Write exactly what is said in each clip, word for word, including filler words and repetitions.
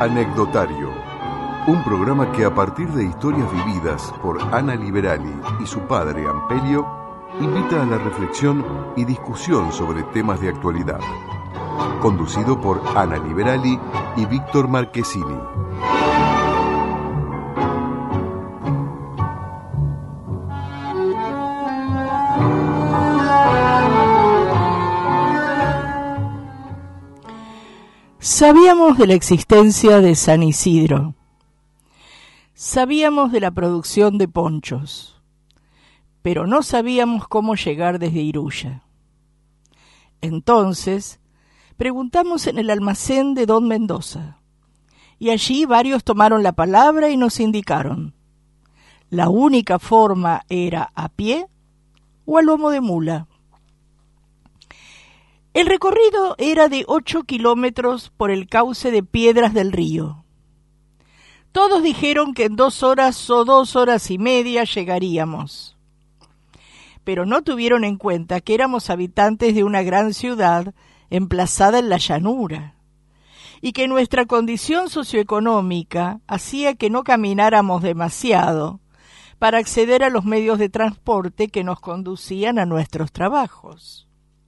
Anecdotario, un programa que a partir de historias vividas por Ana Liberali y su padre Ampelio, invita a la reflexión y discusión sobre temas de actualidad. Conducido por Ana Liberali y Víctor Marchesini. Sabíamos de la existencia de San Isidro. Sabíamos de la producción de ponchos, pero no sabíamos cómo llegar desde Iruya. Entonces, preguntamos en el almacén de don Mendoza, y allí varios tomaron la palabra y nos indicaron. La única forma era a pie o a lomo de mula. El recorrido era de ocho kilómetros por el cauce de piedras del río. Todos dijeron que en dos horas o dos horas y media llegaríamos. Pero no tuvieron en cuenta que éramos habitantes de una gran ciudad emplazada en la llanura, y que nuestra condición socioeconómica hacía que no camináramos demasiado para acceder a los medios de transporte que nos conducían a nuestros trabajos.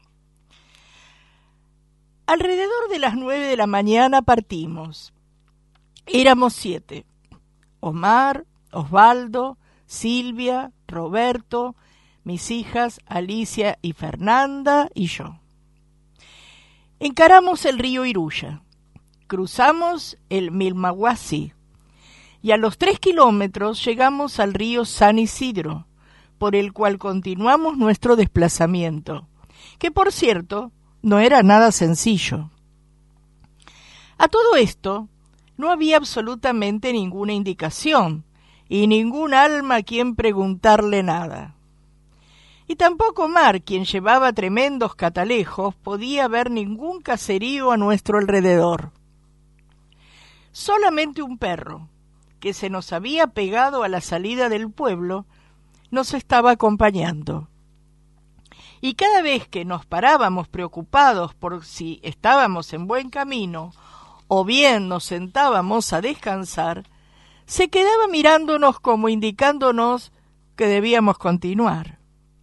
Alrededor de las nueve de la mañana partimos. Éramos siete: Omar, Osvaldo, Silvia, Roberto, mis hijas Alicia y Fernanda y yo. Encaramos el río Iruya, cruzamos el Milmahuasi y a los tres kilómetros llegamos al río San Isidro, por el cual continuamos nuestro desplazamiento, que por cierto no era nada sencillo. A todo esto no había absolutamente ninguna indicación y ningún alma a quien preguntarle nada. Y tampoco Omar, quien llevaba tremendos catalejos, podía ver ningún caserío a nuestro alrededor. Solamente un perro, que se nos había pegado a la salida del pueblo, nos estaba acompañando. Y cada vez que nos parábamos preocupados por si estábamos en buen camino o bien nos sentábamos a descansar, se quedaba mirándonos como indicándonos que debíamos continuar.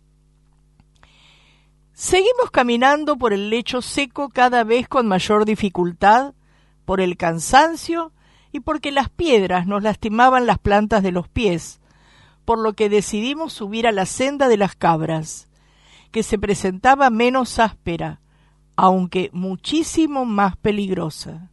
Seguimos caminando por el lecho seco cada vez con mayor dificultad, por el cansancio y porque las piedras nos lastimaban las plantas de los pies, por lo que decidimos subir a la senda de las cabras, que se presentaba menos áspera, aunque muchísimo más peligrosa.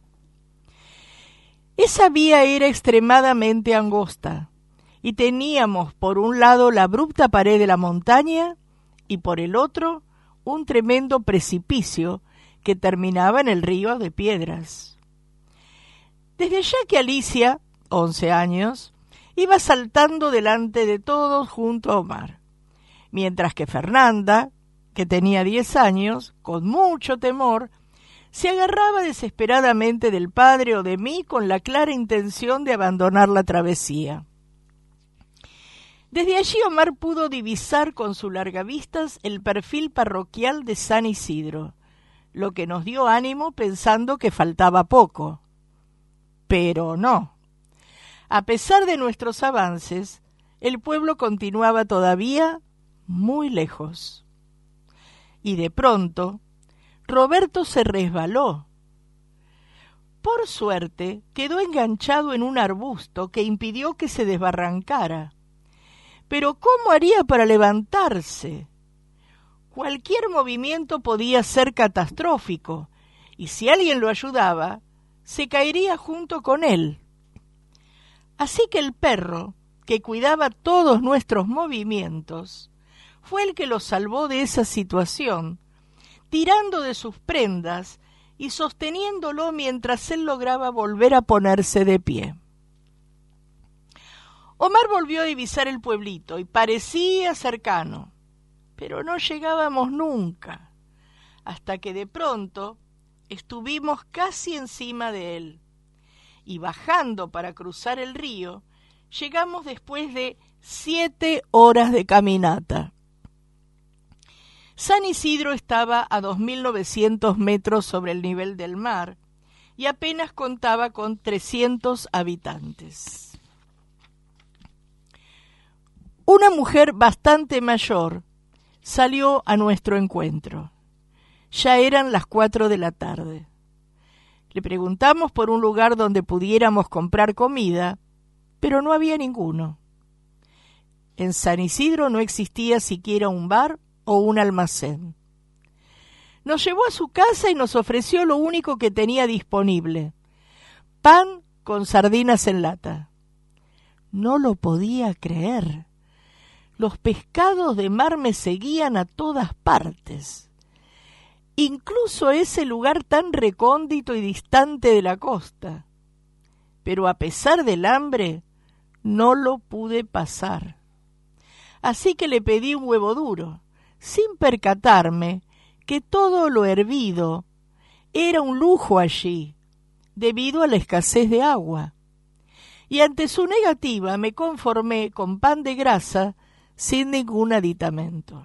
Esa vía era extremadamente angosta, y teníamos por un lado la abrupta pared de la montaña, y por el otro un tremendo precipicio que terminaba en el río de piedras. Desde ya que Alicia, once años, iba saltando delante de todos junto a Omar, mientras que Fernanda, que tenía diez años, con mucho temor, se agarraba desesperadamente del padre o de mí con la clara intención de abandonar la travesía. Desde allí Omar pudo divisar con sus largavistas el perfil parroquial de San Isidro, lo que nos dio ánimo pensando que faltaba poco. Pero no. A pesar de nuestros avances, el pueblo continuaba todavía muy lejos. Y de pronto, Roberto se resbaló. Por suerte, quedó enganchado en un arbusto que impidió que se desbarrancara. Pero ¿cómo haría para levantarse? Cualquier movimiento podía ser catastrófico, y si alguien lo ayudaba, se caería junto con él. Así que el perro, que cuidaba todos nuestros movimientos, fue el que lo salvó de esa situación, tirando de sus prendas y sosteniéndolo mientras él lograba volver a ponerse de pie. Omar volvió a divisar el pueblito y parecía cercano, pero no llegábamos nunca, hasta que de pronto estuvimos casi encima de él, y bajando para cruzar el río, llegamos después de siete horas de caminata. San Isidro estaba a dos mil novecientos metros sobre el nivel del mar y apenas contaba con trescientos habitantes. Una mujer bastante mayor salió a nuestro encuentro. Ya eran las cuatro de la tarde. Le preguntamos por un lugar donde pudiéramos comprar comida, pero no había ninguno. En San Isidro no existía siquiera un bar o un almacén. Nos llevó a su casa y nos ofreció lo único que tenía disponible: pan con sardinas en lata. No lo podía creer. Los pescados de mar me seguían a todas partes, incluso a ese lugar tan recóndito y distante de la costa. Pero a pesar del hambre, no lo pude pasar. Así que le pedí un huevo duro, sin percatarme que todo lo hervido era un lujo allí, debido a la escasez de agua. Y ante su negativa me conformé con pan de grasa sin ningún aditamento.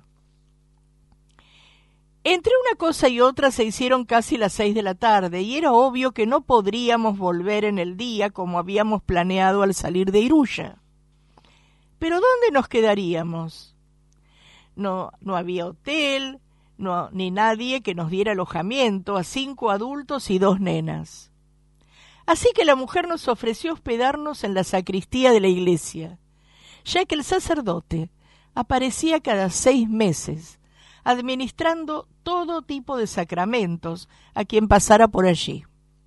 Entre una cosa y otra se hicieron casi las seis de la tarde y era obvio que no podríamos volver en el día como habíamos planeado al salir de Iruya. ¿Pero dónde nos quedaríamos? No, no había hotel, no, ni nadie que nos diera alojamiento a cinco adultos y dos nenas. Así que la mujer nos ofreció hospedarnos en la sacristía de la iglesia, ya que el sacerdote aparecía cada seis meses, administrando todo tipo de sacramentos a quien pasara por allí.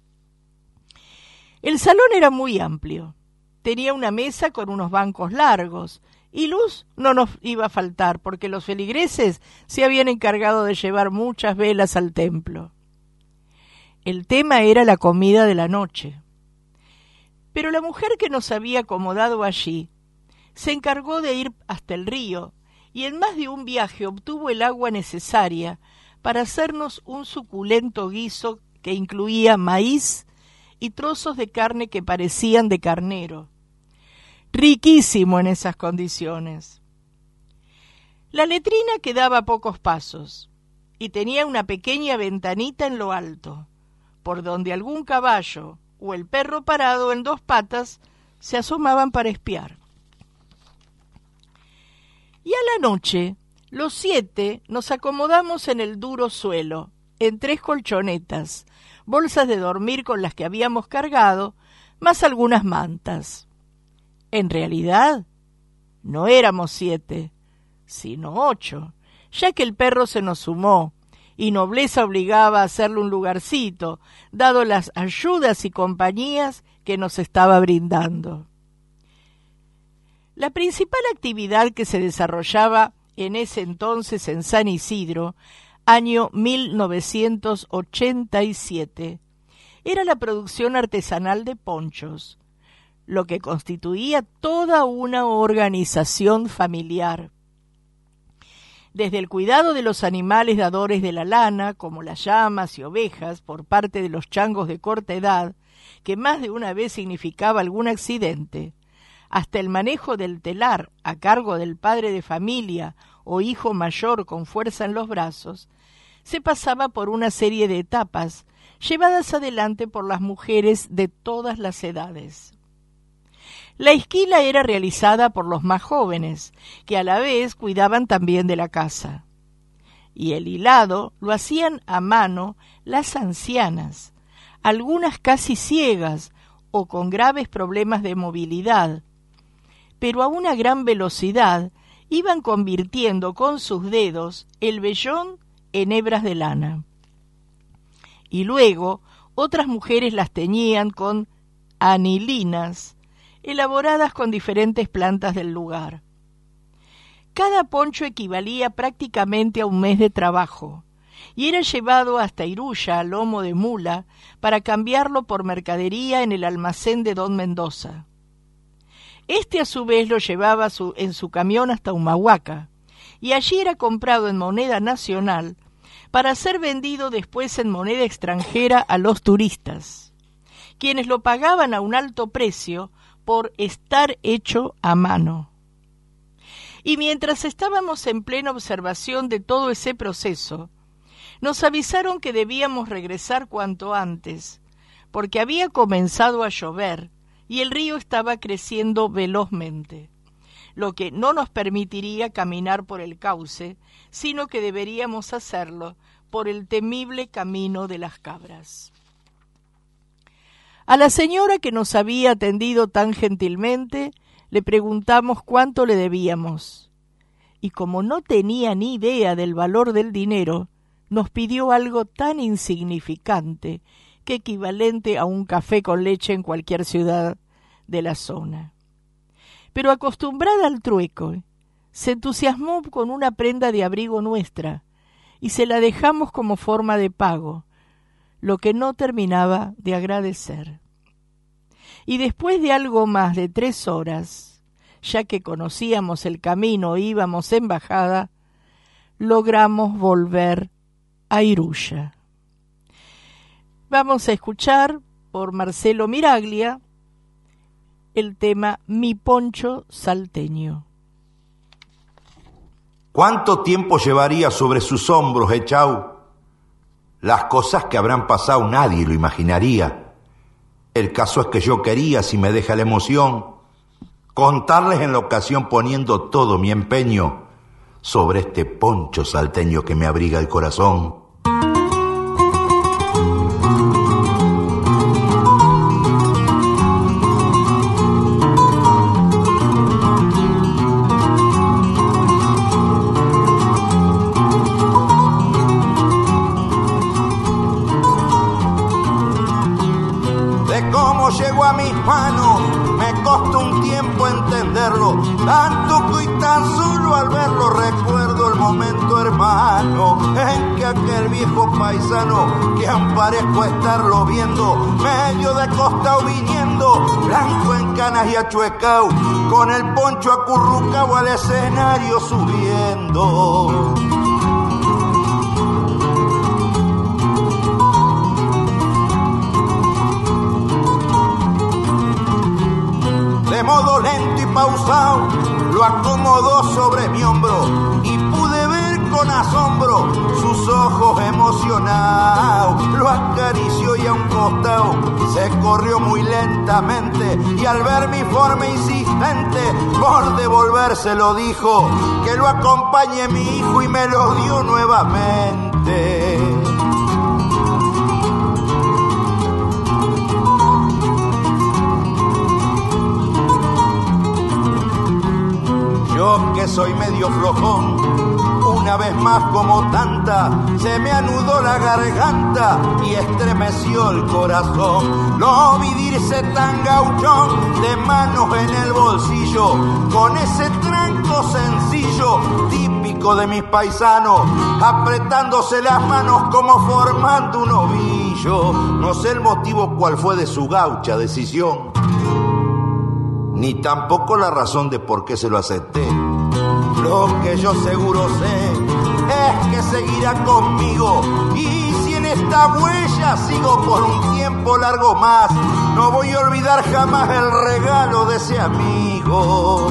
El salón era muy amplio. Tenía una mesa con unos bancos largos, y luz no nos iba a faltar, porque los feligreses se habían encargado de llevar muchas velas al templo. El tema era la comida de la noche. Pero la mujer que nos había acomodado allí se encargó de ir hasta el río, y en más de un viaje obtuvo el agua necesaria para hacernos un suculento guiso que incluía maíz y trozos de carne que parecían de carnero. Riquísimo en esas condiciones. La letrina quedaba a pocos pasos y tenía una pequeña ventanita en lo alto, por donde algún caballo o el perro parado en dos patas se asomaban para espiar. Y a la noche, los siete nos acomodamos en el duro suelo, en tres colchonetas, bolsas de dormir con las que habíamos cargado, más algunas mantas. En realidad, no éramos siete, sino ocho, ya que el perro se nos sumó, y nobleza obligaba a hacerle un lugarcito, dado las ayudas y compañías que nos estaba brindando. La principal actividad que se desarrollaba en ese entonces en San Isidro, año mil novecientos ochenta y siete, era la producción artesanal de ponchos, lo que constituía toda una organización familiar. Desde el cuidado de los animales dadores de la lana, como las llamas y ovejas, por parte de los changos de corta edad, que más de una vez significaba algún accidente, hasta el manejo del telar a cargo del padre de familia o hijo mayor con fuerza en los brazos, se pasaba por una serie de etapas llevadas adelante por las mujeres de todas las edades. La esquila era realizada por los más jóvenes, que a la vez cuidaban también de la casa. Y el hilado lo hacían a mano las ancianas, algunas casi ciegas o con graves problemas de movilidad, pero a una gran velocidad iban convirtiendo con sus dedos el vellón en hebras de lana. Y luego otras mujeres las teñían con anilinas, elaboradas con diferentes plantas del lugar. Cada poncho equivalía prácticamente a un mes de trabajo, y era llevado hasta Iruya a lomo de mula para cambiarlo por mercadería en el almacén de don Mendoza. Este a su vez lo llevaba su, en su camión hasta Humahuaca, y allí era comprado en moneda nacional para ser vendido después en moneda extranjera a los turistas, quienes lo pagaban a un alto precio por estar hecho a mano. Y mientras estábamos en plena observación de todo ese proceso, nos avisaron que debíamos regresar cuanto antes, porque había comenzado a llover y el río estaba creciendo velozmente, lo que no nos permitiría caminar por el cauce, sino que deberíamos hacerlo por el temible camino de las cabras. A la señora que nos había atendido tan gentilmente le preguntamos cuánto le debíamos, y como no tenía ni idea del valor del dinero, nos pidió algo tan insignificante que equivalente a un café con leche en cualquier ciudad de la zona. Pero acostumbrada al trueco, se entusiasmó con una prenda de abrigo nuestra y se la dejamos como forma de pago, lo que no terminaba de agradecer. Y después de algo más de tres horas, ya que conocíamos el camino e íbamos en bajada, logramos volver a Iruya. Vamos a escuchar por Marcelo Miraglia el tema Mi poncho salteño. ¿Cuánto tiempo llevaría sobre sus hombros, Echau? Las cosas que habrán pasado nadie lo imaginaría. El caso es que yo quería, si me deja la emoción, contarles en la ocasión poniendo todo mi empeño sobre este poncho salteño que me abriga el corazón. Llegó a mis manos, me costó un tiempo entenderlo, tanto que hoy tan solo al verlo recuerdo el momento, hermano, en que aquel viejo paisano, que aún parezco estarlo viendo, medio de costado viniendo, blanco en canas y achuecao, con el poncho acurrucado al escenario subiendo. De modo lento y pausado, lo acomodó sobre mi hombro y pude ver con asombro sus ojos emocionados. Lo acarició y a un costado se corrió muy lentamente y al ver mi forma insistente por devolverse lo dijo que lo acompañe mi hijo y me lo dio nuevamente. Yo que soy medio flojón, una vez más como tanta, se me anudó la garganta y estremeció el corazón. Lo vi irse tan gauchón, de manos en el bolsillo, con ese tranco sencillo, típico de mis paisanos, apretándose las manos como formando un ovillo. No sé el motivo cuál fue de su gaucha decisión, ni tampoco la razón de por qué se lo acepté. Lo que yo seguro sé es que seguirá conmigo, y si en esta huella sigo por un tiempo largo más, no voy a olvidar jamás el regalo de ese amigo.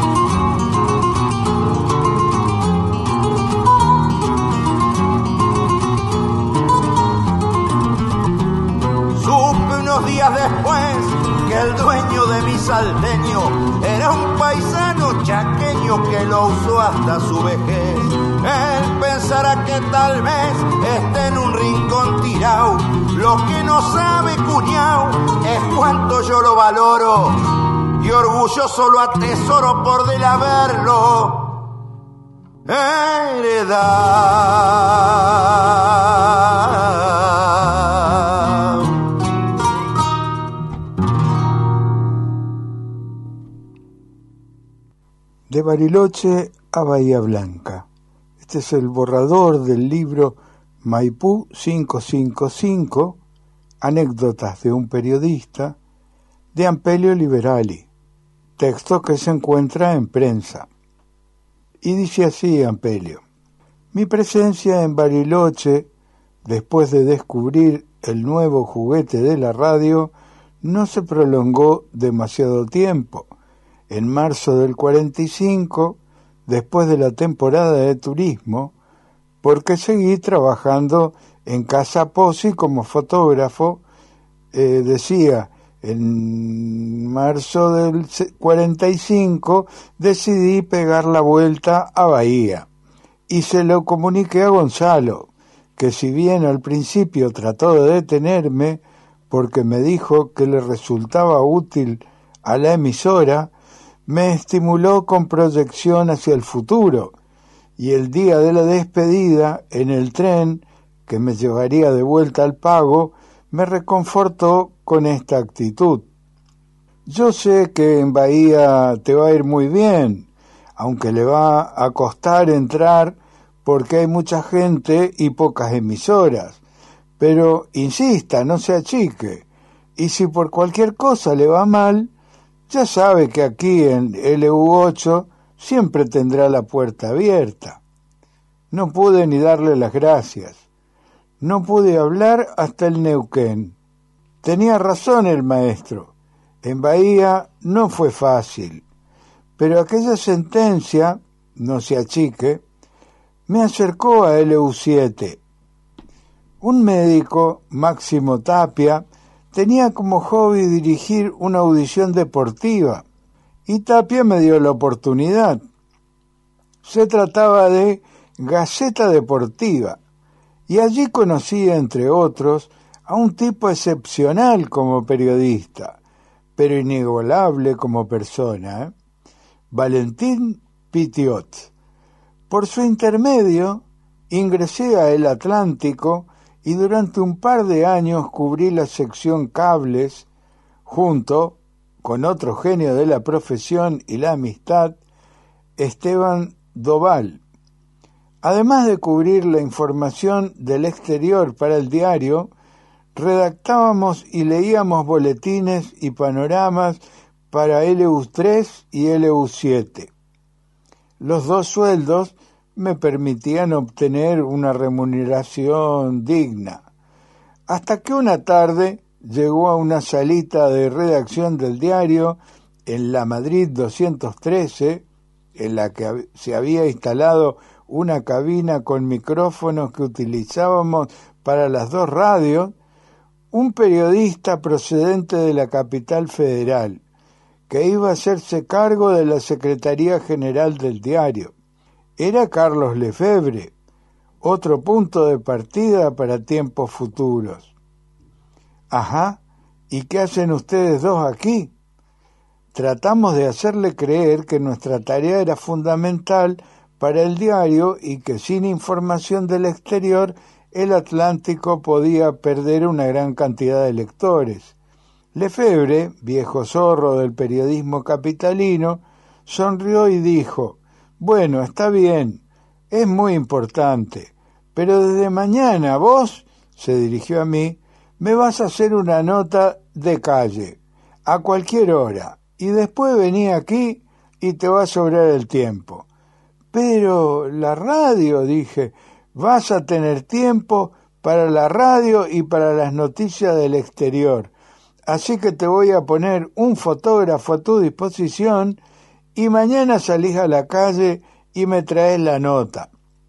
Supe unos días después que el dueño de mi salteño era un paisano chaqueño que lo usó hasta su vejez. Él pensará que tal vez esté en un rincón tirao. Lo que no sabe, cuñao, es cuánto yo lo valoro, y orgulloso lo atesoro por del haberlo heredado. De Bariloche a Bahía Blanca. Este es el borrador del libro Maipú quinientos cincuenta y cinco, Anécdotas de un periodista, de Ampelio Liberali, texto que se encuentra en prensa. Y dice así Ampelio: mi presencia en Bariloche, después de descubrir el nuevo juguete de la radio, no se prolongó demasiado tiempo. En marzo del cuarenta y cinco, después de la temporada de turismo, porque seguí trabajando en Casa Pozzi como fotógrafo eh, decía, en marzo del cuarenta y cinco decidí pegar la vuelta a Bahía y se lo comuniqué a Gonzalo, que si bien al principio trató de detenerme porque me dijo que le resultaba útil a la emisora, me estimuló con proyección hacia el futuro, y el día de la despedida, en el tren que me llevaría de vuelta al Pago, me reconfortó con esta actitud. Yo sé que en Bahía te va a ir muy bien, aunque le va a costar entrar porque hay mucha gente y pocas emisoras, pero insista, no se achique, y si por cualquier cosa le va mal, ya sabe que aquí en L U ocho siempre tendrá la puerta abierta. No pude ni darle las gracias. No pude hablar hasta el Neuquén. Tenía razón el maestro. En Bahía no fue fácil, pero aquella sentencia, no se achique, me acercó a L U siete. Un médico, Máximo Tapia, tenía como hobby dirigir una audición deportiva, y Tapia me dio la oportunidad. Se trataba de Gaceta Deportiva, y allí conocí, entre otros, a un tipo excepcional como periodista, pero inigualable como persona, ¿eh? Valentín Pitiot. Por su intermedio, ingresé a El Atlántico y durante un par de años cubrí la sección cables, junto con otro genio de la profesión y la amistad, Esteban Doval. Además de cubrir la información del exterior para el diario, redactábamos y leíamos boletines y panoramas para L U tres y L U siete. Los dos sueldos me permitían obtener una remuneración digna, hasta que una tarde llegó a una salita de redacción del diario en la Madrid doscientos trece, en la que se había instalado una cabina con micrófonos que utilizábamos para las dos radios, un periodista procedente de la capital federal, que iba a hacerse cargo de la Secretaría General del diario. Era Carlos Lefebvre, otro punto de partida para tiempos futuros. Ajá, ¿y qué hacen ustedes dos aquí? Tratamos de hacerle creer que nuestra tarea era fundamental para el diario y que sin información del exterior el Atlántico podía perder una gran cantidad de lectores. Lefebvre, viejo zorro del periodismo capitalino, sonrió y dijo: «Bueno, está bien, es muy importante, pero desde mañana vos», se dirigió a mí, «me vas a hacer una nota de calle, a cualquier hora, y después vení aquí y te va a sobrar el tiempo». «Pero la radio», dije, «vas a tener tiempo para la radio y para las noticias del exterior. Así que te voy a poner un fotógrafo a tu disposición y mañana salís a la calle y me traes la nota».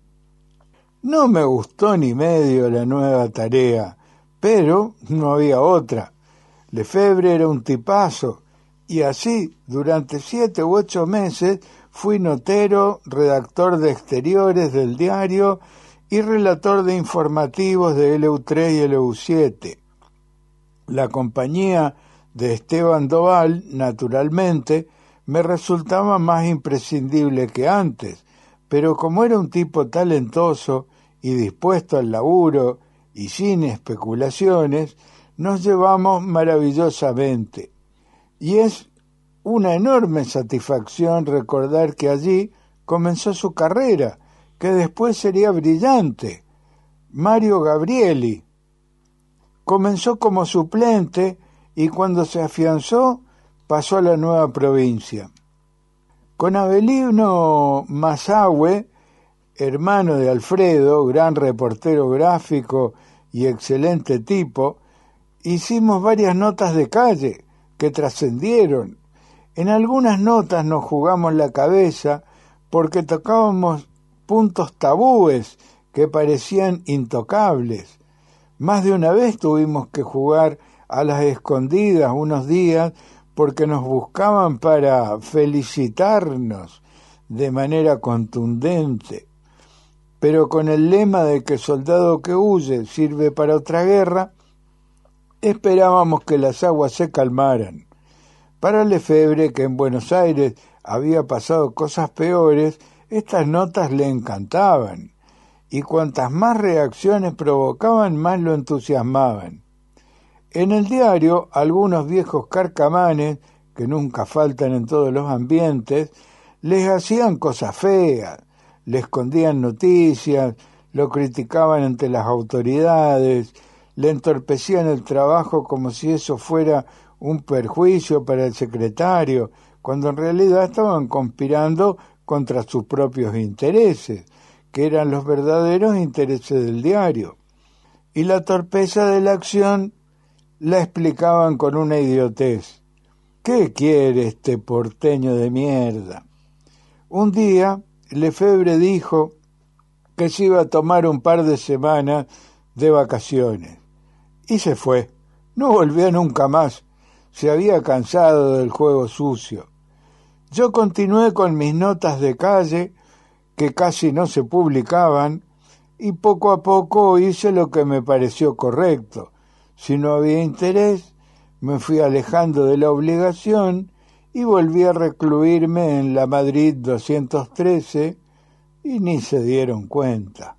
No me gustó ni medio la nueva tarea, pero no había otra. Lefebvre era un tipazo, y así, durante siete u ocho meses, fui notero, redactor de exteriores del diario y relator de informativos de L U tres y L U siete. La compañía de Esteban Doval, naturalmente, me resultaba más imprescindible que antes, pero como era un tipo talentoso y dispuesto al laburo y sin especulaciones, nos llevamos maravillosamente. Y es una enorme satisfacción recordar que allí comenzó su carrera, que después sería brillante. Mario Gabrieli comenzó como suplente y cuando se afianzó pasó a la nueva provincia. Con Avelino Mazahue, hermano de Alfredo, gran reportero gráfico y excelente tipo, hicimos varias notas de calle que trascendieron. En algunas notas nos jugamos la cabeza porque tocábamos puntos tabúes que parecían intocables. Más de una vez tuvimos que jugar a las escondidas unos días porque nos buscaban para felicitarnos de manera contundente. Pero con el lema de que soldado que huye sirve para otra guerra, esperábamos que las aguas se calmaran. Para Lefebvre, que en Buenos Aires había pasado cosas peores, estas notas le encantaban, y cuantas más reacciones provocaban, más lo entusiasmaban. En el diario, algunos viejos carcamanes, que nunca faltan en todos los ambientes, les hacían cosas feas, le escondían noticias, lo criticaban ante las autoridades, le entorpecían el trabajo como si eso fuera un perjuicio para el secretario, cuando en realidad estaban conspirando contra sus propios intereses, que eran los verdaderos intereses del diario. Y la torpeza de la acción la explicaban con una idiotez. ¿Qué quiere este porteño de mierda? Un día, Lefebvre dijo que se iba a tomar un par de semanas de vacaciones. Y se fue. No volvió nunca más. Se había cansado del juego sucio. Yo continué con mis notas de calle, que casi no se publicaban, y poco a poco hice lo que me pareció correcto. Si no había interés, me fui alejando de la obligación y volví a recluirme en la Madrid doscientos trece y ni se dieron cuenta.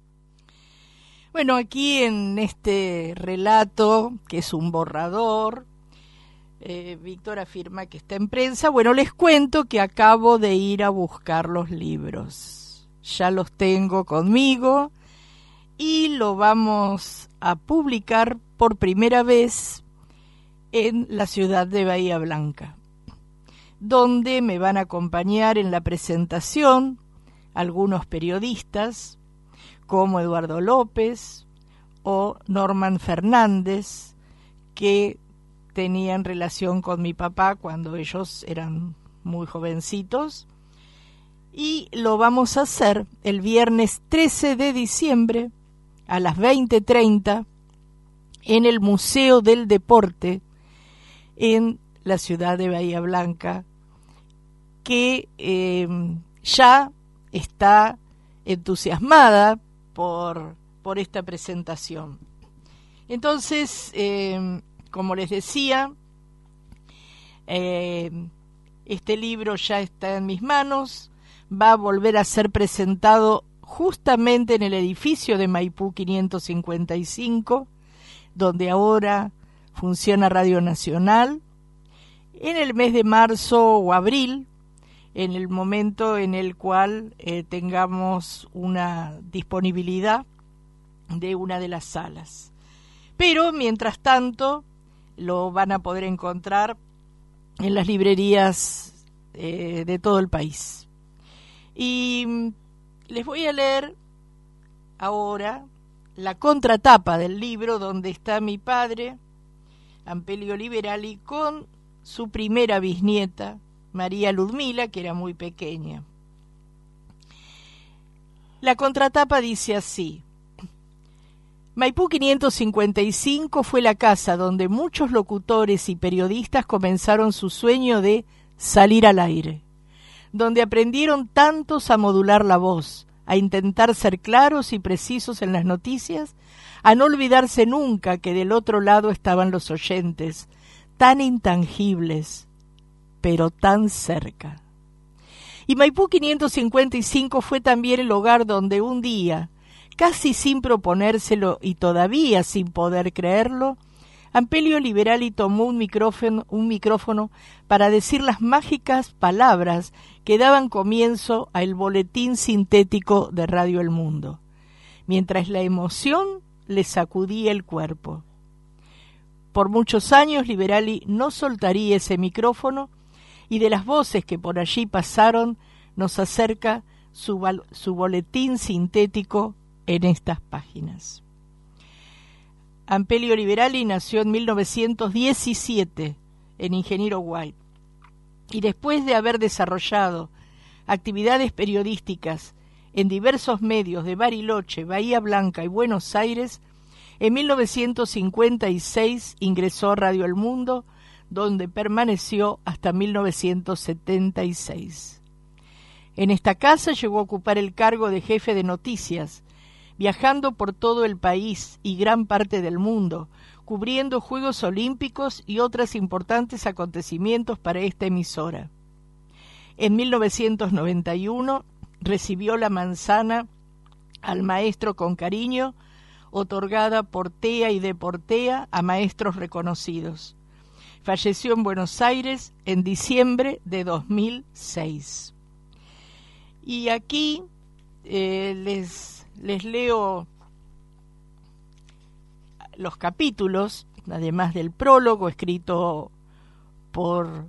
Bueno, aquí en este relato, que es un borrador, eh, Víctor afirma que está en prensa. Bueno, les cuento que acabo de ir a buscar los libros. Ya los tengo conmigo y lo vamos a publicar por primera vez en la ciudad de Bahía Blanca, donde me van a acompañar en la presentación algunos periodistas como Eduardo López o Norman Fernández, que tenían relación con mi papá cuando ellos eran muy jovencitos, y lo vamos a hacer el viernes trece de diciembre a las veinte treinta en el Museo del Deporte en la ciudad de Bahía Blanca, que eh, ya está entusiasmada por, por esta presentación. Entonces, eh, como les decía, eh, este libro ya está en mis manos, va a volver a ser presentado justamente en el edificio de Maipú quinientos cincuenta y cinco, donde ahora funciona Radio Nacional, en el mes de marzo o abril, en el momento en el cual eh, tengamos una disponibilidad de una de las salas. Pero, mientras tanto, lo van a poder encontrar en las librerías eh, de todo el país. Y les voy a leer ahora la contratapa del libro, donde está mi padre, Ampelio Liberali, con su primera bisnieta, María Ludmila, que era muy pequeña. La contratapa dice así: Maipú quinientos cincuenta y cinco fue la casa donde muchos locutores y periodistas comenzaron su sueño de salir al aire, donde aprendieron tantos a modular la voz, a intentar ser claros y precisos en las noticias, a no olvidarse nunca que del otro lado estaban los oyentes, tan intangibles, pero tan cerca. Y Maipú quinientos cincuenta y cinco fue también el hogar donde un día, casi sin proponérselo y todavía sin poder creerlo, Ampelio Liberali tomó un micrófono, un micrófono para decir las mágicas palabras que daban comienzo al boletín sintético de Radio El Mundo, mientras la emoción le sacudía el cuerpo. Por muchos años Liberali no soltaría ese micrófono, y de las voces que por allí pasaron nos acerca su, su boletín sintético en estas páginas. Ampelio Liberali nació en mil novecientos diecisiete en Ingeniero White, y después de haber desarrollado actividades periodísticas en diversos medios de Bariloche, Bahía Blanca y Buenos Aires, En mil novecientos cincuenta y seis ingresó a Radio El Mundo, donde permaneció hasta mil novecientos setenta y seis. En esta casa llegó a ocupar el cargo de jefe de noticias, viajando por todo el país y gran parte del mundo, cubriendo Juegos Olímpicos y otros importantes acontecimientos para esta emisora. En mil novecientos noventa y uno recibió la manzana al maestro con cariño, otorgada por TEA y Deportea a maestros reconocidos. Falleció en Buenos Aires en diciembre de dos mil seis. Y aquí eh, les, les leo los capítulos, además del prólogo escrito por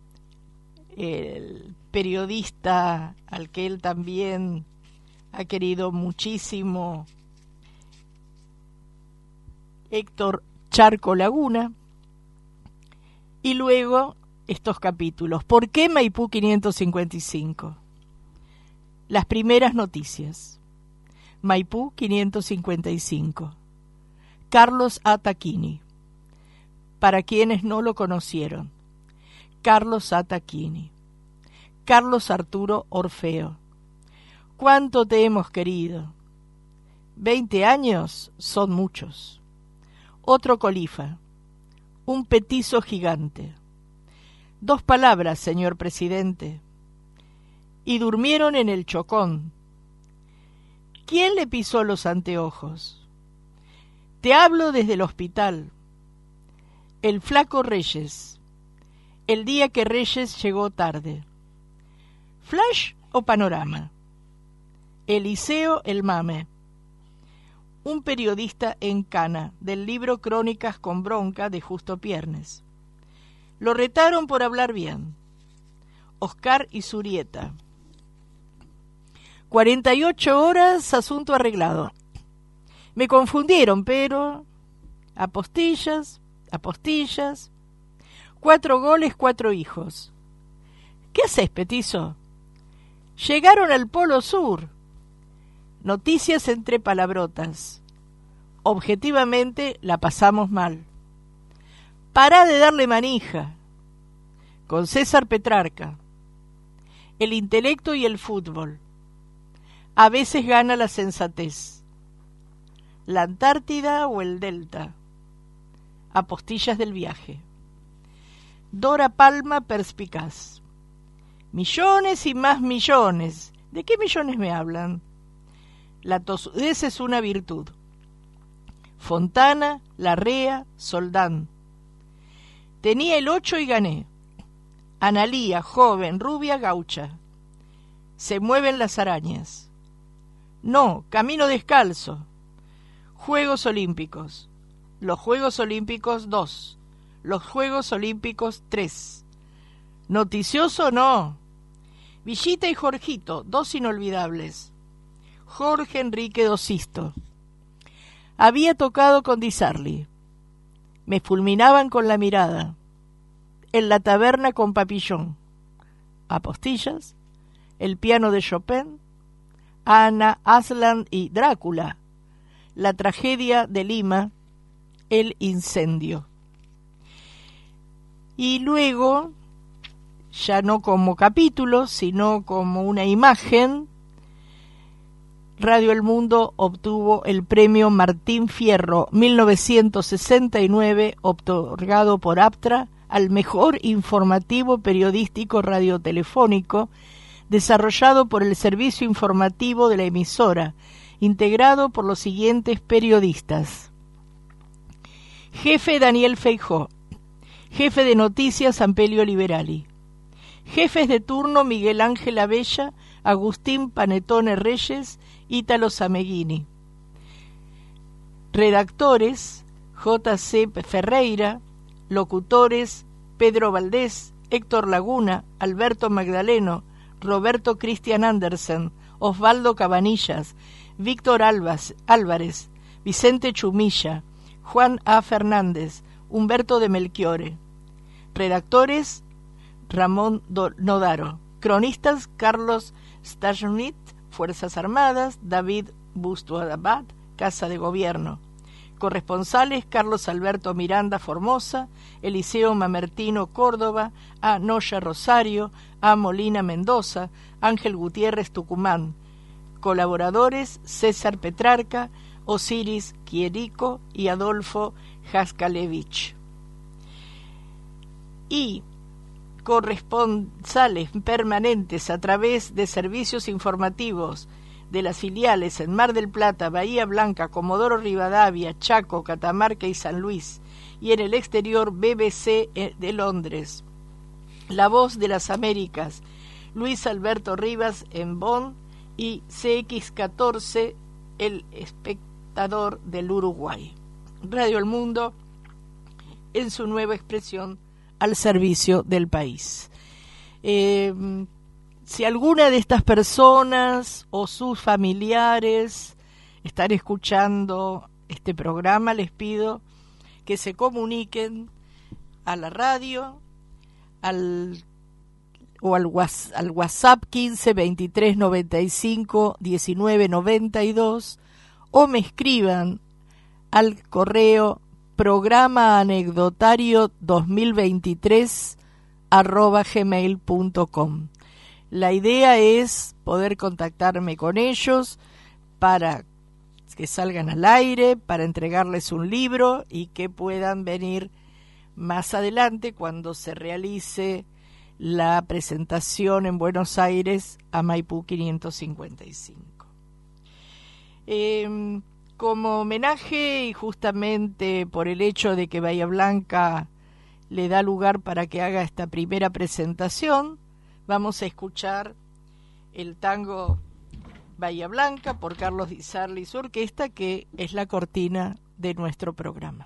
el periodista al que él también ha querido muchísimo, Héctor Charco Laguna, y luego estos capítulos. ¿Por qué Maipú quinientos cincuenta y cinco? Las primeras noticias. Maipú quinientos cincuenta y cinco. Carlos A. Tacchini. Para quienes no lo conocieron, Carlos A. Tacchini. Carlos Arturo Orfeo. ¿Cuánto te hemos querido? Veinte años son muchos. Otro colifa. Un petizo gigante. Dos palabras, señor presidente. Y durmieron en el Chocón. ¿Quién le pisó los anteojos? Te hablo desde el hospital. El flaco Reyes. El día que Reyes llegó tarde. ¿Flash o panorama? Eliseo el Mame. Un periodista en Cana, del libro Crónicas con bronca de Justo Piernes. Lo retaron por hablar bien. Oscar Isurieta. cuarenta y ocho horas, asunto arreglado. Me confundieron, pero... Apostillas, apostillas. Cuatro goles, cuatro hijos. ¿Qué haces, petizo? Llegaron al Polo Sur. Noticias entre palabrotas. Objetivamente la pasamos mal. Pará de darle manija. Con César Petrarca. El intelecto y el fútbol. A veces gana la sensatez. La Antártida o el Delta. Apostillas del viaje. Dora Palma perspicaz. Millones y más millones. ¿De qué millones me hablan? La tosudez es una virtud. Fontana, Larrea, Soldán. Tenía el ocho y gané. Analía, joven, rubia, gaucha. Se mueven las arañas. No, camino descalzo. Juegos Olímpicos. Los Juegos Olímpicos dos. Los Juegos Olímpicos tres. Noticioso no. Villita y Jorgito, dos inolvidables. Jorge Enrique Dosisto. Había tocado con Di Sarli. Me fulminaban con la mirada. En la taberna con Papillón. Apostillas. El piano de Chopin. Ana Aslan y Drácula. La tragedia de Lima. El incendio. Y luego, ya no como capítulos, sino como una imagen, Radio El Mundo obtuvo el premio Martín Fierro mil novecientos sesenta y nueve, otorgado por APTRA, al mejor informativo periodístico radiotelefónico desarrollado por el servicio informativo de la emisora, integrado por los siguientes periodistas. Jefe Daniel Feijó. Jefe de noticias Ampelio Liberali. Jefes de turno Miguel Ángel Abella, Agustín Panetone Reyes, Ítalo Sameghini. Redactores J C Ferreira. Locutores Pedro Valdés, Héctor Laguna, Alberto Magdaleno, Roberto Cristian Andersen, Osvaldo Cabanillas, Víctor Albas, Álvarez, Vicente Chumilla, Juan A. Fernández, Humberto de Melchiore. Redactores Ramón Nodaro. Cronistas Carlos Stajnit, Fuerzas Armadas, David Busto Abad, Casa de Gobierno. Corresponsales: Carlos Alberto Miranda, Formosa; Eliseo Mamertino, Córdoba; A. Noya, Rosario; A. Molina, Mendoza; Ángel Gutiérrez, Tucumán. Colaboradores: César Petrarca, Osiris Quierico y Adolfo Jaskalevich. Y corresponsales permanentes a través de servicios informativos de las filiales en Mar del Plata, Bahía Blanca, Comodoro Rivadavia, Chaco, Catamarca y San Luis, y en el exterior B B C de Londres. La Voz de las Américas, Luis Alberto Rivas en Bonn, y C X catorce, El Espectador del Uruguay. Radio El Mundo, en su nueva expresión, al servicio del país. Eh, si alguna de estas personas o sus familiares están escuchando este programa, les pido que se comuniquen a la radio al, o al, al WhatsApp quince veintitrés noventa y cinco diecinueve noventa y dos, o me escriban al correo programa anecdotario dos mil veintitrés arroba gmail punto com. La idea es poder contactarme con ellos para que salgan al aire, para entregarles un libro y que puedan venir más adelante cuando se realice la presentación en Buenos Aires a Maipú quinientos cincuenta y cinco. Eh, como homenaje, y justamente por el hecho de que Bahía Blanca le da lugar para que haga esta primera presentación, vamos a escuchar el tango Bahía Blanca por Carlos Di Sarli y su orquesta, que es la cortina de nuestro programa.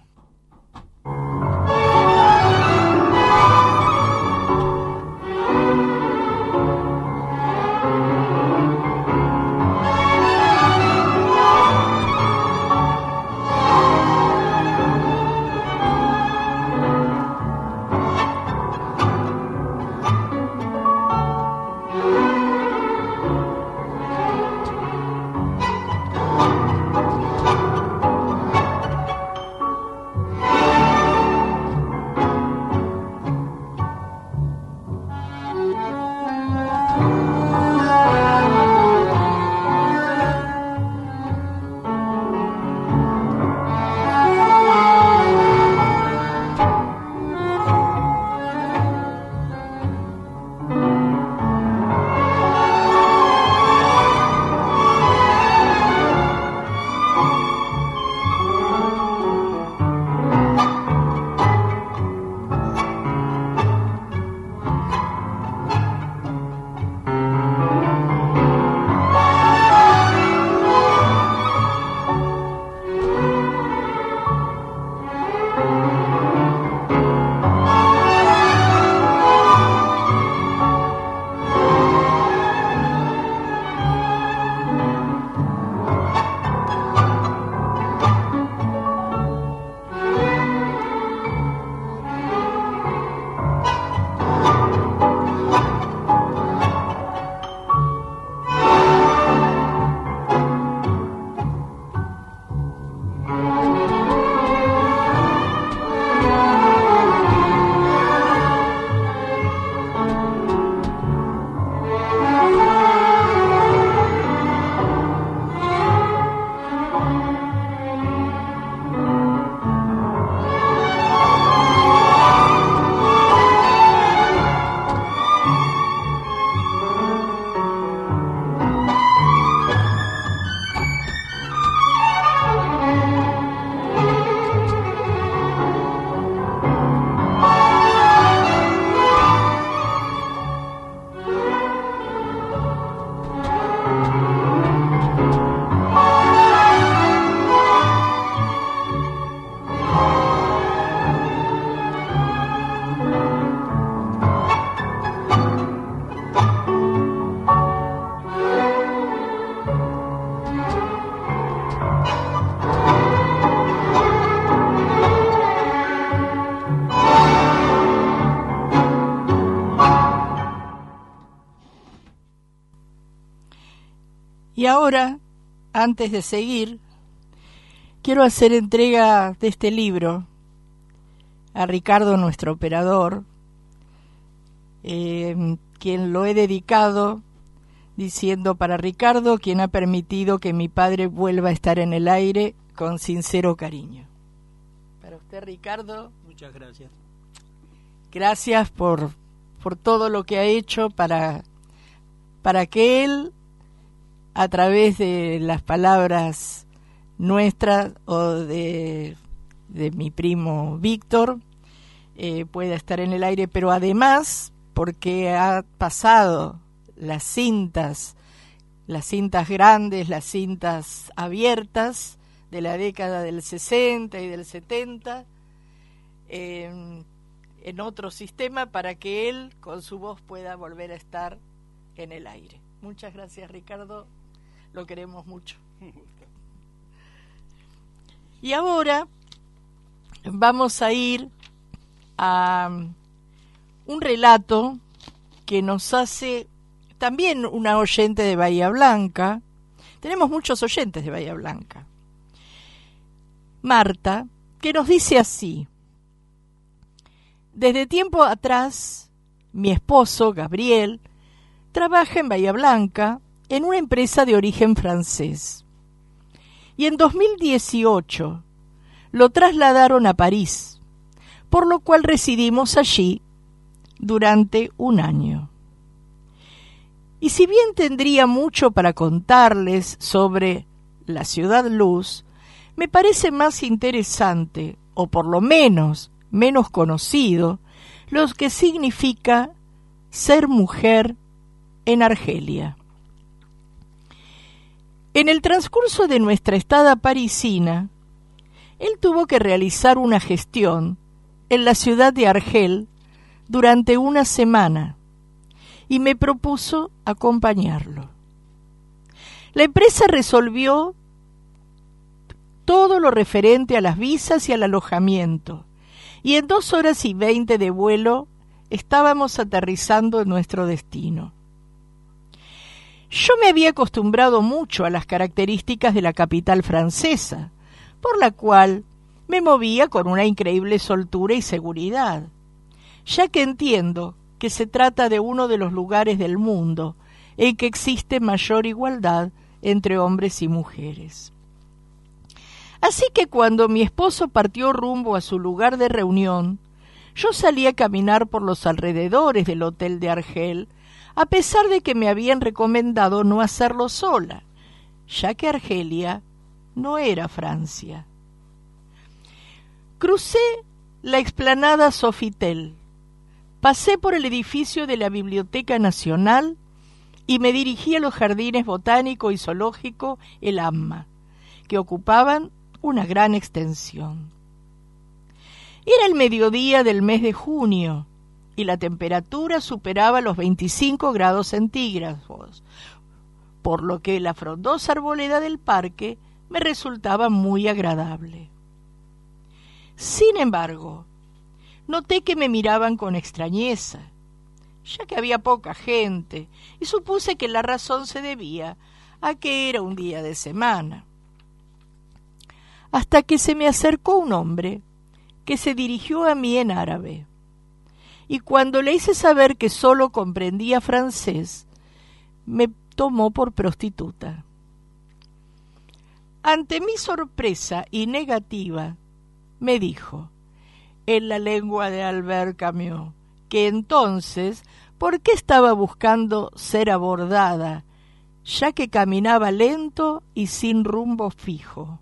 Y ahora, antes de seguir, quiero hacer entrega de este libro a Ricardo, nuestro operador, eh, quien lo he dedicado diciendo: para Ricardo, quien ha permitido que mi padre vuelva a estar en el aire, con sincero cariño. Para usted, Ricardo. Muchas gracias. Gracias por, por todo lo que ha hecho para, para que él, a través de las palabras nuestras o de, de mi primo Víctor, eh, pueda estar en el aire, pero además porque ha pasado las cintas, las cintas grandes, las cintas abiertas de la década del sesenta y del setenta, eh, en otro sistema, para que él con su voz pueda volver a estar en el aire. Muchas gracias, Ricardo, lo queremos mucho. Y ahora vamos a ir a un relato que nos hace también una oyente de Bahía Blanca. Tenemos muchos oyentes de Bahía Blanca. Marta, que nos dice así: desde tiempo atrás, mi esposo, Gabriel, trabaja en Bahía Blanca en una empresa de origen francés. Y en dos mil dieciocho lo trasladaron a París, por lo cual residimos allí durante un año. Y si bien tendría mucho para contarles sobre la Ciudad Luz, me parece más interesante, o por lo menos menos conocido, lo que significa ser mujer en Argelia. En el transcurso de nuestra estada parisina, él tuvo que realizar una gestión en la ciudad de Argel durante una semana y me propuso acompañarlo. La empresa resolvió todo lo referente a las visas y al alojamiento, y en dos horas y veinte de vuelo estábamos aterrizando en nuestro destino. Yo me había acostumbrado mucho a las características de la capital francesa, por la cual me movía con una increíble soltura y seguridad, ya que entiendo que se trata de uno de los lugares del mundo en que existe mayor igualdad entre hombres y mujeres. Así que cuando mi esposo partió rumbo a su lugar de reunión, yo salí a caminar por los alrededores del hotel de Argel, a pesar de que me habían recomendado no hacerlo sola, ya que Argelia no era Francia. Crucé la explanada Sofitel, pasé por el edificio de la Biblioteca Nacional y me dirigí a los jardines botánico y zoológico El Amma, que ocupaban una gran extensión. Era el mediodía del mes de junio y la temperatura superaba los veinticinco grados centígrados, por lo que la frondosa arboleda del parque me resultaba muy agradable. Sin embargo, noté que me miraban con extrañeza, ya que había poca gente, y supuse que la razón se debía a que era un día de semana. Hasta que se me acercó un hombre que se dirigió a mí en árabe, y cuando le hice saber que solo comprendía francés, me tomó por prostituta. Ante mi sorpresa y negativa, me dijo, en la lengua de Albert Camus, que entonces, ¿por qué estaba buscando ser abordada, ya que caminaba lento y sin rumbo fijo?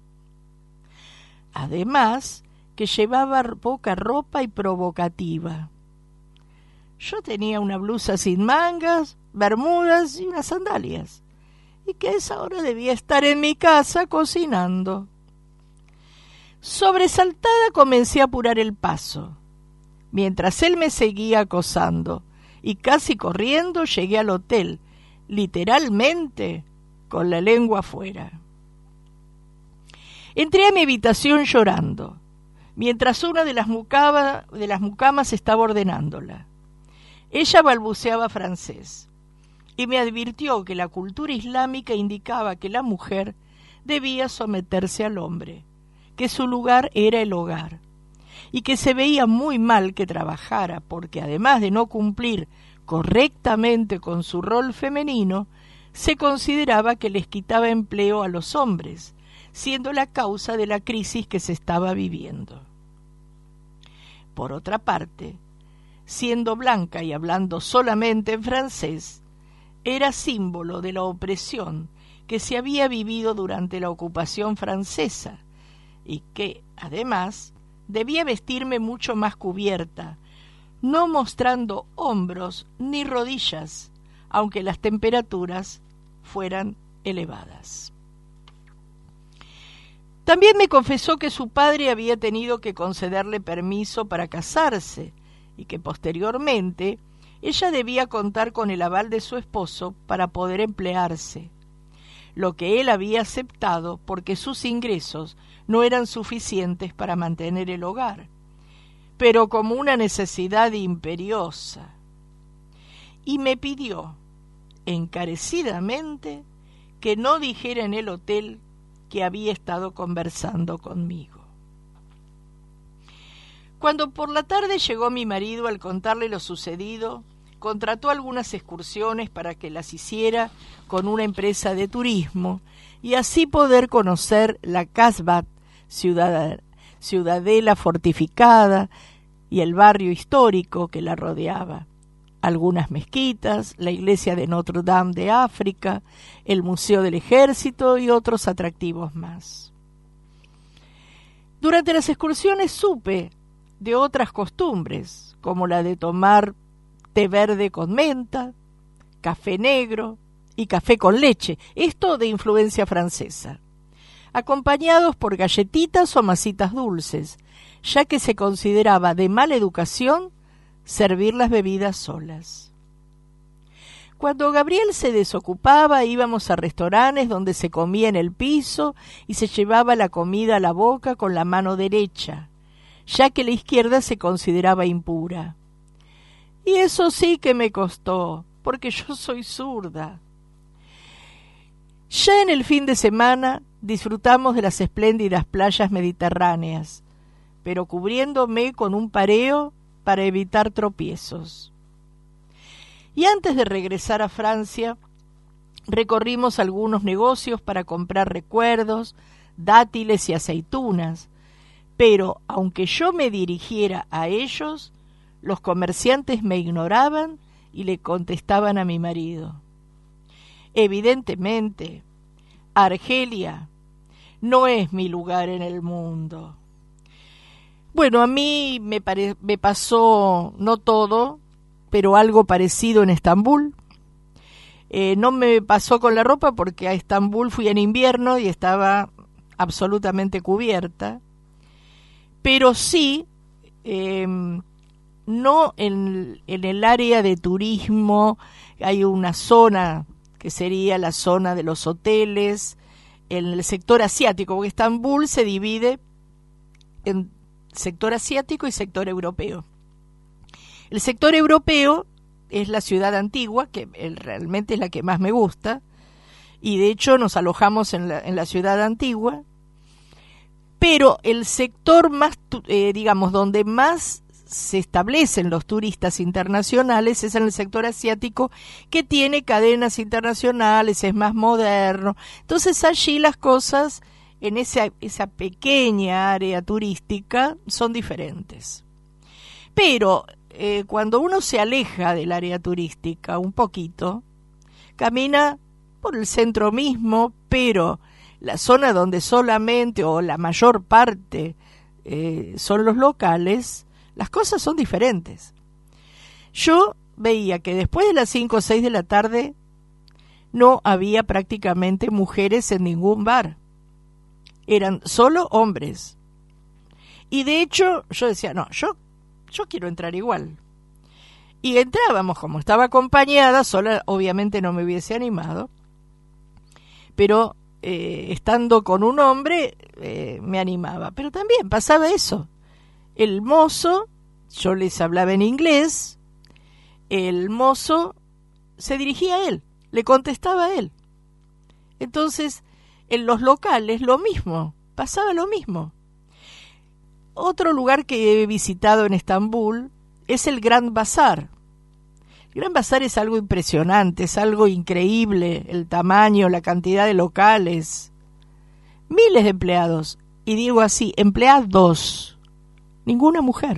Además, que llevaba poca ropa y provocativa. Yo tenía una blusa sin mangas, bermudas y unas sandalias, y que a esa hora debía estar en mi casa cocinando. Sobresaltada comencé a apurar el paso, mientras él me seguía acosando, y casi corriendo llegué al hotel, literalmente con la lengua afuera. Entré a mi habitación llorando, mientras una de las, mucama, de las mucamas estaba ordenándola. Ella balbuceaba francés y me advirtió que la cultura islámica indicaba que la mujer debía someterse al hombre, que su lugar era el hogar, y que se veía muy mal que trabajara, porque además de no cumplir correctamente con su rol femenino, se consideraba que les quitaba empleo a los hombres, siendo la causa de la crisis que se estaba viviendo. Por otra parte, siendo blanca y hablando solamente en francés, era símbolo de la opresión que se había vivido durante la ocupación francesa y que, además, debía vestirme mucho más cubierta, no mostrando hombros ni rodillas, aunque las temperaturas fueran elevadas. También me confesó que su padre había tenido que concederle permiso para casarse y que posteriormente ella debía contar con el aval de su esposo para poder emplearse, lo que él había aceptado porque sus ingresos no eran suficientes para mantener el hogar, pero como una necesidad imperiosa. Y me pidió encarecidamente que no dijera en el hotel que había estado conversando conmigo. Cuando por la tarde llegó mi marido, al contarle lo sucedido, contrató algunas excursiones para que las hiciera con una empresa de turismo y así poder conocer la Casbah, ciudad, ciudadela fortificada, y el barrio histórico que la rodeaba, algunas mezquitas, la iglesia de Notre Dame de África, el Museo del Ejército y otros atractivos más. Durante las excursiones supe de otras costumbres, como la de tomar té verde con menta, café negro y café con leche, esto de influencia francesa, acompañados por galletitas o masitas dulces, ya que se consideraba de mala educación servir las bebidas solas. Cuando Gabriel se desocupaba, íbamos a restaurantes donde se comía en el piso y se llevaba la comida a la boca con la mano derecha, ya que la izquierda se consideraba impura. Y eso sí que me costó, porque yo soy zurda. Ya en el fin de semana disfrutamos de las espléndidas playas mediterráneas, pero cubriéndome con un pareo para evitar tropiezos. Y antes de regresar a Francia, recorrimos algunos negocios para comprar recuerdos, dátiles y aceitunas, pero aunque yo me dirigiera a ellos, los comerciantes me ignoraban y le contestaban a mi marido. Evidentemente, Argelia no es mi lugar en el mundo. Bueno, a mí me, pare- me pasó, no todo, pero algo parecido en Estambul. Eh, no me pasó con la ropa porque a Estambul fui en invierno y estaba absolutamente cubierta, pero sí, eh, no en, en el área de turismo. Hay una zona que sería la zona de los hoteles, en el sector asiático, porque Estambul se divide en sector asiático y sector europeo. El sector europeo es la ciudad antigua, que realmente es la que más me gusta, y de hecho nos alojamos en la, en la ciudad antigua, pero el sector más, eh, digamos, donde más se establecen los turistas internacionales es en el sector asiático, que tiene cadenas internacionales, es más moderno. Entonces allí las cosas en esa, esa pequeña área turística son diferentes. Pero eh, cuando uno se aleja del área turística un poquito, camina por el centro mismo, pero la zona donde solamente o la mayor parte eh, son los locales, las cosas son diferentes. Yo veía que después de las cinco o seis de la tarde no había prácticamente mujeres en ningún bar. Eran solo hombres. Y de hecho yo decía, no, yo, yo quiero entrar igual. Y entrábamos, como estaba acompañada, sola obviamente no me hubiese animado, pero eh, estando con un hombre eh, me animaba. Pero también pasaba eso. El mozo, yo les hablaba en inglés, el mozo se dirigía a él, le contestaba a él. Entonces, en los locales lo mismo, pasaba lo mismo. otro lugar que he visitado en Estambul es el Gran Bazar. El Gran Bazar es algo impresionante, es algo increíble, el tamaño, la cantidad de locales, miles de empleados, y digo así, empleados, ninguna mujer,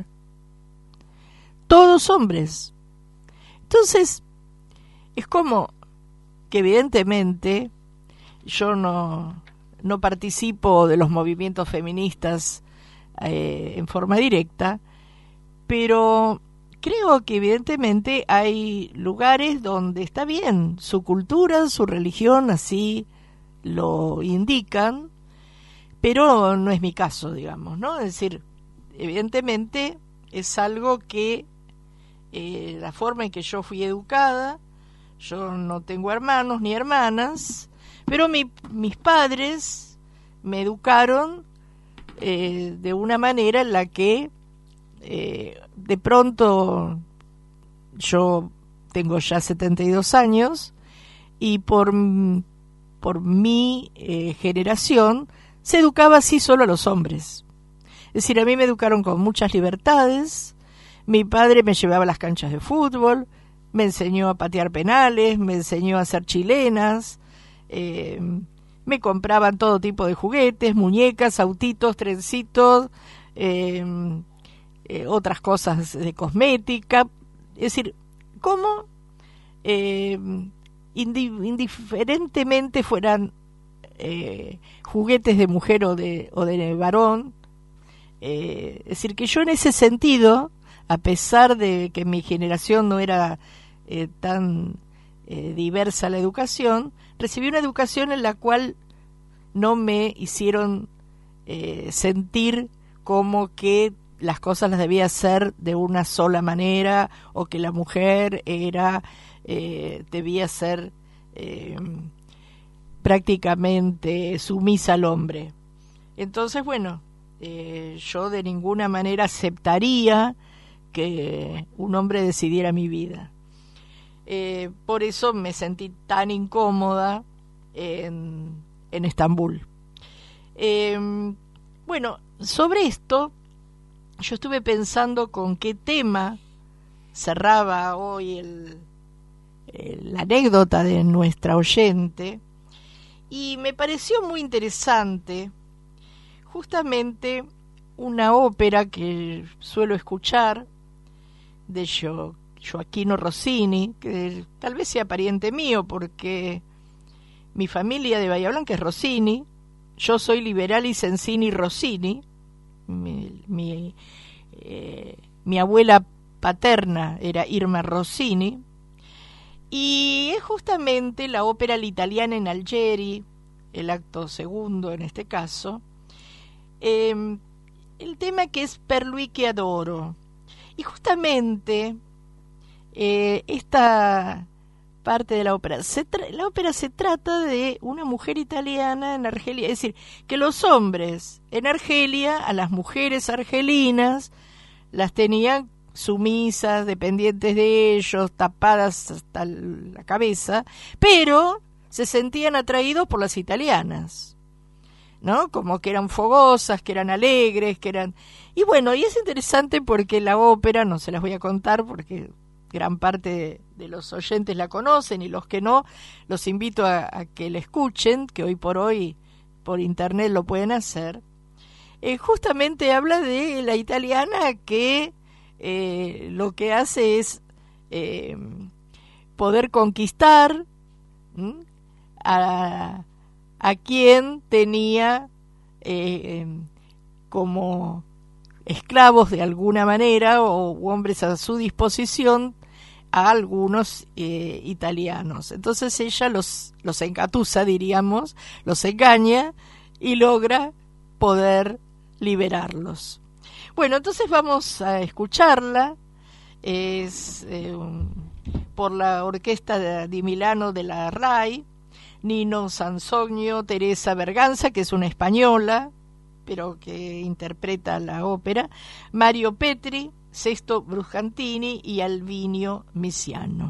todos hombres. Entonces, es como que evidentemente yo no, no participo de los movimientos feministas eh, en forma directa, pero creo que evidentemente hay lugares donde está bien, su cultura, su religión así lo indican, pero no es mi caso, digamos, ¿no? Es decir, evidentemente es algo que eh, la forma en que yo fui educada, yo no tengo hermanos ni hermanas, pero mi, mis padres me educaron eh, de una manera en la que eh, de pronto yo tengo ya setenta y dos años y por, por mi eh, generación se educaba así solo a los hombres. Es decir, a mí me educaron con muchas libertades. Mi padre me llevaba a las canchas de fútbol, me enseñó a patear penales, me enseñó a hacer chilenas, eh, me compraban todo tipo de juguetes, muñecas, autitos, trencitos, eh, eh, otras cosas de cosmética. Es decir, cómo eh, indi- indiferentemente fueran eh, juguetes de mujer o de, o de varón, eh, es decir, que yo en ese sentido, a pesar de que mi generación no era eh, tan eh, diversa la educación, recibí una educación en la cual no me hicieron eh, sentir como que las cosas las debía hacer de una sola manera o que la mujer era eh, debía ser eh, prácticamente sumisa al hombre. Entonces, bueno, eh, yo de ninguna manera aceptaría que un hombre decidiera mi vida. Eh, por eso me sentí tan incómoda en, en Estambul. Eh, bueno, sobre esto, yo estuve pensando con qué tema cerraba hoy el, el, la anécdota de nuestra oyente, y me pareció muy interesante justamente una ópera que suelo escuchar de Jo, Gioachino Rossini, que tal vez sea pariente mío porque mi familia de Bahía Blanca es Rossini, yo soy Liberali Sensini Rossini, mi, mi, eh, mi abuela paterna era Irma Rossini, y es justamente la ópera L'Italiana in Algeri, el acto segundo en este caso, eh, el tema que es Per lui che adoro. Y justamente eh, esta parte de la ópera, se tra- la ópera se trata de una mujer italiana en Argelia, es decir, que los hombres en Argelia, a las mujeres argelinas, las tenían sumisas, dependientes de ellos, tapadas hasta la cabeza, pero se sentían atraídos por las italianas, ¿no? Como que eran fogosas, que eran alegres, que eran... Y bueno, y es interesante porque la ópera, no se las voy a contar porque gran parte de, de los oyentes la conocen y los que no, los invito a, a que la escuchen, que hoy por hoy por internet lo pueden hacer. Eh, justamente habla de la italiana que eh, lo que hace es eh, poder conquistar ¿m? a a quien tenía eh, como esclavos de alguna manera o hombres a su disposición a algunos eh, italianos. Entonces ella los, los encatusa, diríamos, los engaña y logra poder liberarlos. Bueno, entonces vamos a escucharla. Es eh, un, por la Orquesta di Milano de la RAI, Nino Sansogno, Teresa Berganza, que es una española, pero que interpreta la ópera, Mario Petri, Sesto Bruscantini y Alvinio Misiano.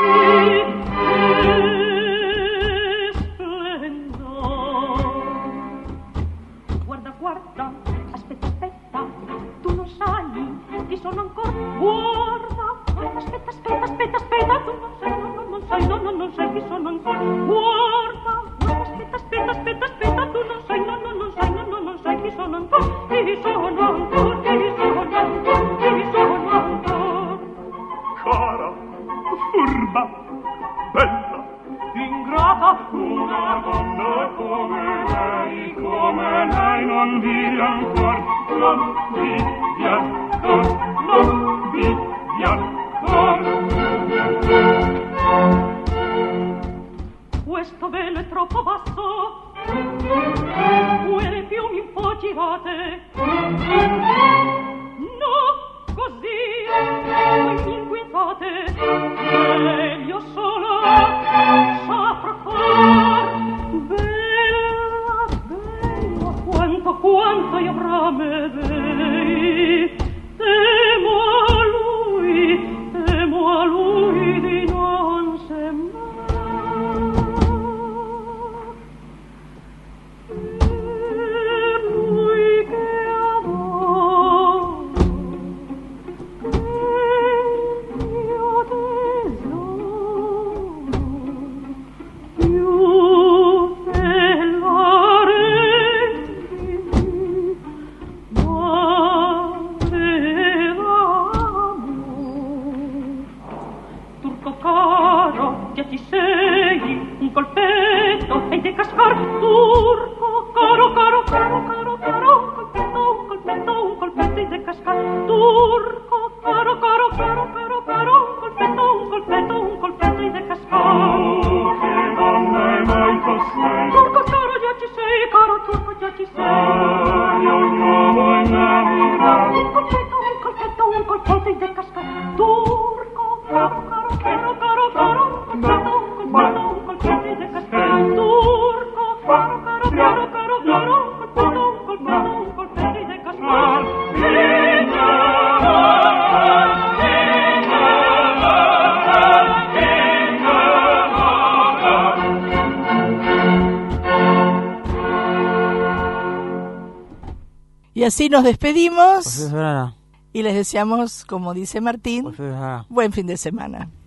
Guarda, guarda, aspetta, aspetta, tu non sai chi sono ancora. Guarda, guarda, aspetta, aspetta, aspetta, aspetta, tu non sai, no, no, non sai, no, no, non sai chi sono ancora. Guarda, guarda, aspetta, aspetta, aspetta, aspetta, tu non sai, no, no, non sai, no, no, non sai chi sono ancora. Chi sono ancora, chi sono ancora, chi sono ancora. Cara, furba, bella, ingrata, una donna come lei, come lei non vive ancora, non vive ancora, non vive ancora. Questo velo è troppo basso, quelle piumi un po' girate. No, così, voi mi inquietate, meglio solo saprò far. Bella, bella, quanto, quanto io bramerei. Temo a lui, temo a lui di non sembrare. Per lui che adoro, il mio tesoro, più bella rendi, ma turco caro, già ci sei, un colpetto e te cascar. Turco caro, caro, caro, caro, caro, un colpetto, un colpetto, un colpetto e te cascar. Turco caro, caro, caro, caro, caro, un colpetto, un colpetto, un colpetto e te cascar. Oh, che donna è mai costei? Turco caro, già ci sei, caro turco, già ci sei. Ai, un uomo innamorato. Un colpetto, un colpetto, un colpetto e te cascar. Turco caro, caro, caro, caro, caro, un colpetto, un colpetto, un colpetto e te cascar. Turco caro, caro, caro, caro, caro, un colpetto, un colpetto, un colpetto e te cascar. Y así nos despedimos Profesora, y les deseamos, como dice Martín, profesora. buen fin de semana.